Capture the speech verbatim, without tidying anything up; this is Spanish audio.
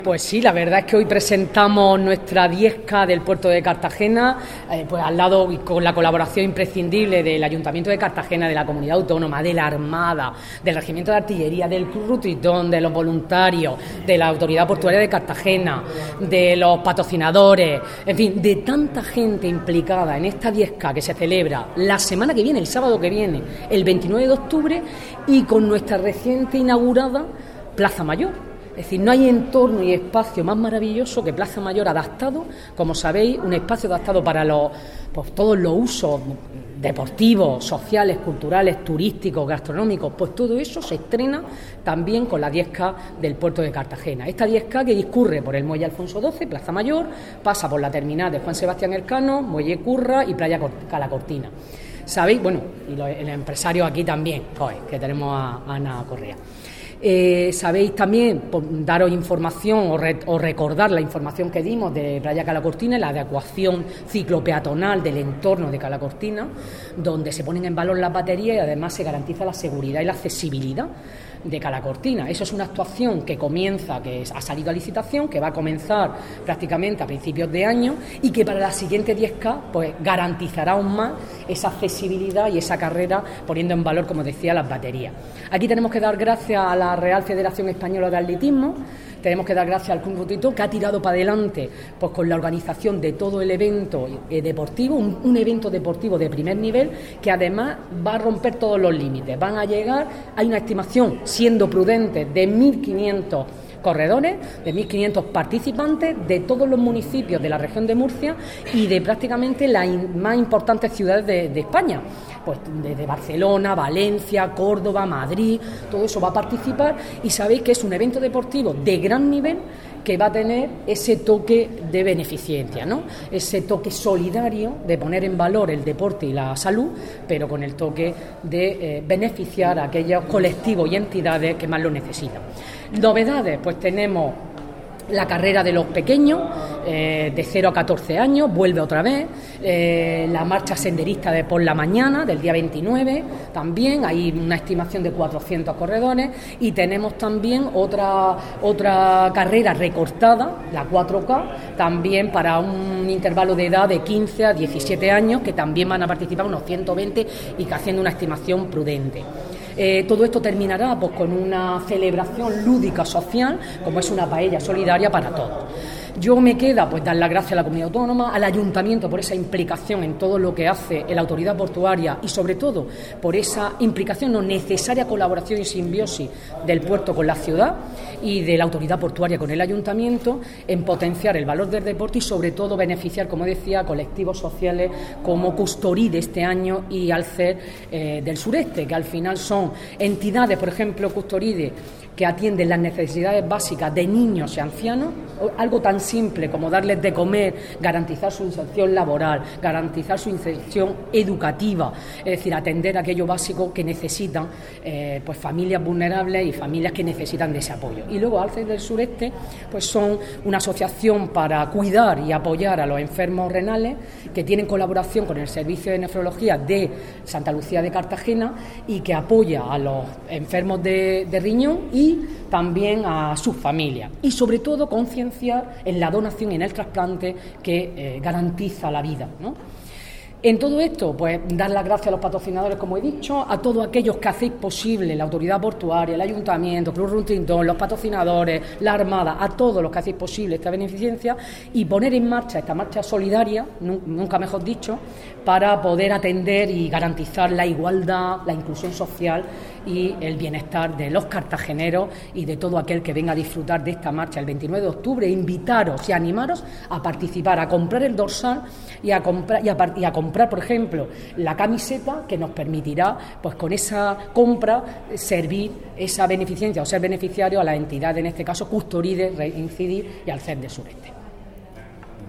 Pues sí, la verdad es que hoy presentamos nuestra diezca del puerto de Cartagena, eh, pues al lado y con la colaboración imprescindible del Ayuntamiento de Cartagena, de la Comunidad Autónoma, de la Armada, del Regimiento de Artillería, del Club Rutitón, de los voluntarios, de la Autoridad Portuaria de Cartagena, de los patrocinadores, en fin, de tanta gente implicada en esta diezca que se celebra la semana que viene, el sábado que viene, el veintinueve de octubre, y con nuestra reciente inaugurada Plaza Mayor. Es decir, no hay entorno y espacio más maravilloso que Plaza Mayor adaptado, como sabéis, un espacio adaptado para los, pues, todos los usos deportivos, sociales, culturales, turísticos, gastronómicos, pues todo eso se estrena también con la diezca del puerto de Cartagena. Esta diezca que discurre por el Muelle Alfonso doce, Plaza Mayor, pasa por la terminal de Juan Sebastián Elcano, Muelle Curra y Playa Calacortina. ¿Sabéis? Bueno, y los, el empresario aquí también, joder, que tenemos a, a Ana Correa. Eh, sabéis también, pues, daros información o, re, o recordar la información que dimos de Playa Calacortina, la adecuación ciclopeatonal del entorno de Calacortina, donde se ponen en valor las baterías y además se garantiza la seguridad y la accesibilidad de Calacortina. Eso es una actuación que comienza, que ha salido a licitación, que va a comenzar prácticamente a principios de año y que para la siguiente diez K pues garantizará aún más esa accesibilidad y esa carrera, poniendo en valor, como decía, las baterías. Aquí tenemos que dar gracias a la Real Federación Española de Atletismo. Tenemos que dar gracias al Club Rutitón, que ha tirado para adelante pues con la organización de todo el evento eh, deportivo, un, un evento deportivo de primer nivel que además va a romper todos los límites. Van a llegar, hay una estimación, siendo prudente, de mil quinientos corredores, de mil quinientos participantes de todos los municipios de la región de Murcia y de prácticamente las in, más importantes ciudades de, de España. Pues desde Barcelona, Valencia, Córdoba, Madrid, todo eso va a participar y sabéis que es un evento deportivo de gran nivel que va a tener ese toque de beneficencia, ¿no? Ese toque solidario de poner en valor el deporte y la salud, pero con el toque de eh, beneficiar a aquellos colectivos y entidades que más lo necesitan. Novedades, pues tenemos la carrera de los pequeños, eh, de cero a catorce años, vuelve otra vez, eh, la marcha senderista de por la mañana, del día veintinueve, también hay una estimación de cuatrocientos corredores, y tenemos también otra, otra carrera recortada, la cuatro K, también para un intervalo de edad de quince a diecisiete años, que también van a participar unos ciento veinte y que haciendo una estimación prudente. Eh, todo esto terminará pues, con una celebración lúdica social, como es una paella solidaria para todos. Yo me queda pues dar las gracias a la Comunidad Autónoma, al Ayuntamiento por esa implicación en todo lo que hace la Autoridad Portuaria y sobre todo por esa implicación o necesaria colaboración y simbiosis del puerto con la ciudad y de la Autoridad Portuaria con el Ayuntamiento en potenciar el valor del deporte y sobre todo beneficiar, como decía, a colectivos sociales como Custoride este año y Alcer eh, del Sureste, que al final son entidades, por ejemplo Custoride, que atienden las necesidades básicas de niños y ancianos, algo tan simple como darles de comer, garantizar su inserción laboral, garantizar su inserción educativa, es decir, atender aquello básico que necesitan eh, pues familias vulnerables y familias que necesitan de ese apoyo. Y luego Alces del Sureste pues son una asociación para cuidar y apoyar a los enfermos renales que tienen colaboración con el Servicio de Nefrología de Santa Lucía de Cartagena y que apoya a los enfermos de, de riñón y y también a sus familias y sobre todo concienciar en la donación y en el trasplante que eh, garantiza la vida, ¿no? En todo esto, pues dar las gracias a los patrocinadores, como he dicho, a todos aquellos que hacéis posible, la Autoridad Portuaria, el Ayuntamiento, Club Rutitón, los patrocinadores, la Armada, a todos los que hacéis posible esta beneficencia y poner en marcha esta marcha solidaria, nunca mejor dicho, para poder atender y garantizar la igualdad, la inclusión social y el bienestar de los cartageneros y de todo aquel que venga a disfrutar de esta marcha el veintinueve de octubre. Invitaros y animaros a participar, a comprar el dorsal y a comprar, y a, y a comprar, por ejemplo, la camiseta que nos permitirá, pues con esa compra, servir esa beneficencia o ser beneficiario a la entidad, en este caso Custoride, Reincidir y Alcer del Sureste.